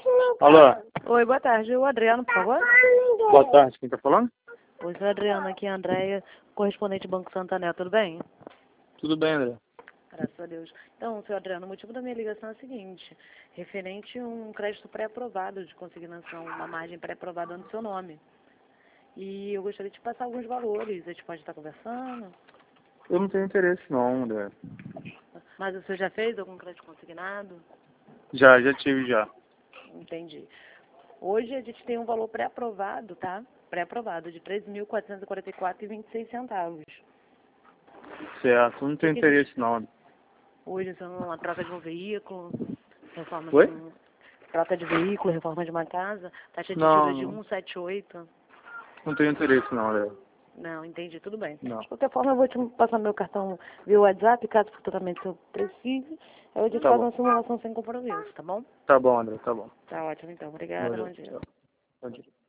Alô? Oi, boa tarde. O Adriano, por favor? Boa tarde, quem tá falando? Oi, sou a Adriana, aqui é a Andréia, correspondente do Banco Santander, tudo bem? Tudo bem, André? Graças a Deus. Então, senhor Adriano, o motivo da minha ligação é o seguinte, referente a um crédito pré-aprovado de consignação, uma margem pré-aprovada no seu nome. E eu gostaria de passar alguns valores, a gente pode estar conversando? Eu não tenho interesse não, André. Mas o senhor já fez algum crédito consignado? Já tive já. Entendi. Hoje a gente tem um valor pré-aprovado, tá? Pré-aprovado de R$ 3.444,26. Certo, não tenho interesse não, André. Hoje são uma troca de um veículo, reforma Oi? troca de veículo, reforma de uma casa, taxa de Não, juros de não, 1,78. não tenho interesse não, André. Não, entendi, tudo bem. Não. De qualquer forma, eu vou te passar meu cartão via WhatsApp, caso futuramente eu precise. Eu te Tá faço bom. uma simulação sem compromisso, tá bom? Tá bom, André, tá bom. Tá ótimo, então. Obrigada, Valeu, bom dia. tchau. Bom dia.